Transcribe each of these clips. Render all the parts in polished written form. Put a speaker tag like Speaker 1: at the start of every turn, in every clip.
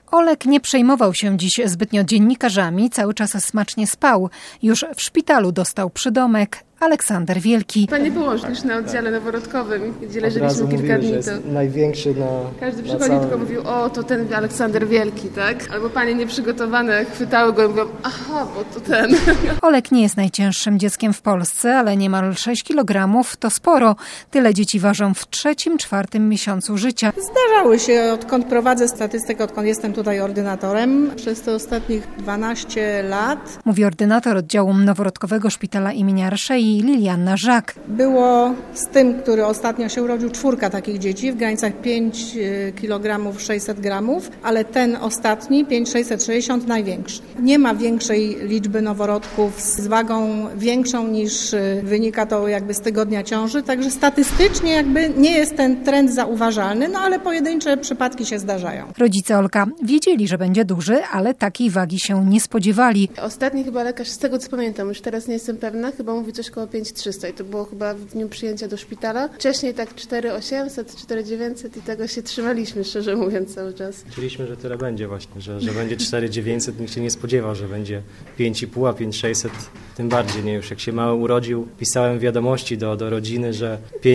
Speaker 1: Olek nie przejmował się dziś zbytnio dziennikarzami, cały czas smacznie spał. Już w szpitalu dostał przydomek Aleksander Wielki.
Speaker 2: Panie położnicz na oddziale noworodkowym, gdzie leżeliśmy kilka dni.
Speaker 3: Że jest największy na
Speaker 2: Każdy przychodził, tylko mówił, o, to ten Aleksander Wielki, tak? Albo panie nieprzygotowane chwytały go i mówią, aha, bo to ten.
Speaker 1: Olek nie jest najcięższym dzieckiem w Polsce, ale niemal 6 kg to sporo. Tyle dzieci ważą w 3-4 miesiącu życia.
Speaker 4: Zdarzały się, odkąd prowadzę statystykę, odkąd jestem tutaj ordynatorem, przez te ostatnich 12 lat.
Speaker 1: Mówi ordynator oddziału noworodkowego szpitala imienia Reszei Liliana Żak.
Speaker 4: Było z tym, który ostatnio się urodził, 4 takich dzieci w granicach 5 kg 600 gramów, ale ten ostatni 5,660 największy. Nie ma większej liczby noworodków z wagą większą niż wynika to jakby z tygodnia ciąży, także statystycznie jakby nie jest ten trend zauważalny, no ale pojedyncze przypadki się zdarzają.
Speaker 1: Rodzice Olka wiedzieli, że będzie duży, ale takiej wagi się nie spodziewali.
Speaker 2: Ostatni chyba lekarz, z tego co pamiętam, już teraz nie jestem pewna, chyba mówi coś koło 5300 i to było chyba w dniu przyjęcia do szpitala. Wcześniej tak 4800, 4900 i tego się trzymaliśmy, szczerze mówiąc, cały czas.
Speaker 3: Liczyliśmy, że tyle będzie właśnie, że będzie 4900, nikt się nie spodziewał, że będzie 5,5, a 5600 tym bardziej, nie? Już jak się mały urodził, pisałem wiadomości do rodziny, że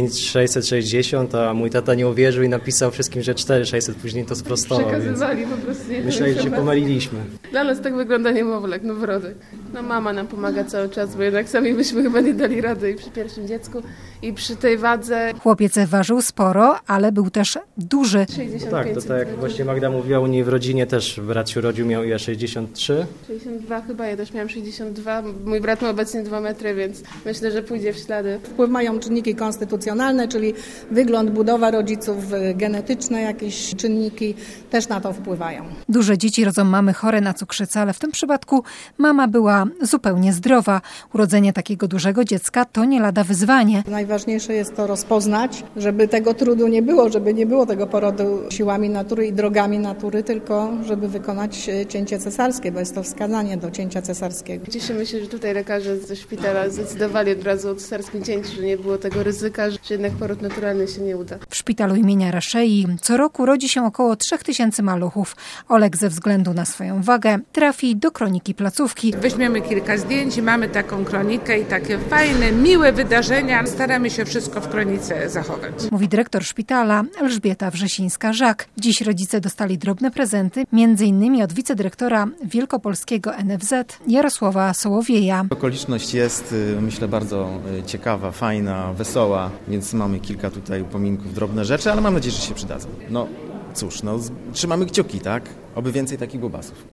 Speaker 3: 5,660, a mój tata nie uwierzył i napisał wszystkim, że 4,600, później to sprostował.
Speaker 2: Przekazywali po prostu.
Speaker 3: Myśleli, że się pomyliliśmy.
Speaker 2: Dla nas tak wygląda niemowlak, noworodek. No mama nam pomaga cały czas, bo jednak sami byśmy chyba nie dali rady i przy pierwszym dziecku, i przy tej wadze.
Speaker 1: Chłopiec ważył sporo, ale był też duży.
Speaker 2: 65
Speaker 3: Tak, to tak jak właśnie Magda mówiła, u niej w rodzinie też brat się urodził, miał ja 63.
Speaker 2: 62 chyba, ja też miałam 62. Mój brat ma obecnie 2 metry, więc myślę, że pójdzie w ślady.
Speaker 4: Wpływ mają czynniki konstytucjonalne, czyli wygląd, budowa rodziców, genetyczne jakieś czynniki też na to wpływają.
Speaker 1: Duże dzieci rodzą mamy chore na cukrzycę, ale w tym przypadku mama była zupełnie zdrowa. Urodzenie takiego dużego dziecka to nie lada wyzwanie.
Speaker 4: Najważniejsze jest to rozpoznać, żeby tego trudu nie było, żeby nie było tego porodu siłami natury i drogami natury, tylko żeby wykonać cięcie cesarskie, bo jest to wskazanie do cięcia cesarskiego.
Speaker 2: Cieszymy się, że tutaj lekarze ze szpitala zdecydowali od razu o cesarskim cięciu, że nie było tego ryzyka, że jednak poród naturalny się nie uda.
Speaker 1: W szpitalu imienia Reszei co roku rodzi się około 3000 maluchów. Olek ze względu na swoją wagę trafi do kroniki placówki.
Speaker 5: Weźmiemy kilka zdjęć i mamy taką kronikę i takie fajne, miłe wydarzenia. Staramy się wszystko w kronice zachować.
Speaker 1: Mówi dyrektor szpitala Elżbieta Wrzesińska-Żak. Dziś rodzice dostali drobne prezenty, m.in. od wicedyrektora wielkopolskiego NFZ Jarosława Sołowieja.
Speaker 6: Okoliczność jest, myślę, bardzo ciekawa, fajna, wesoła, więc mamy kilka tutaj upominków, drobne rzeczy, ale mam nadzieję, że się przydadzą. No cóż, trzymamy kciuki, tak? Oby więcej takich bobasów.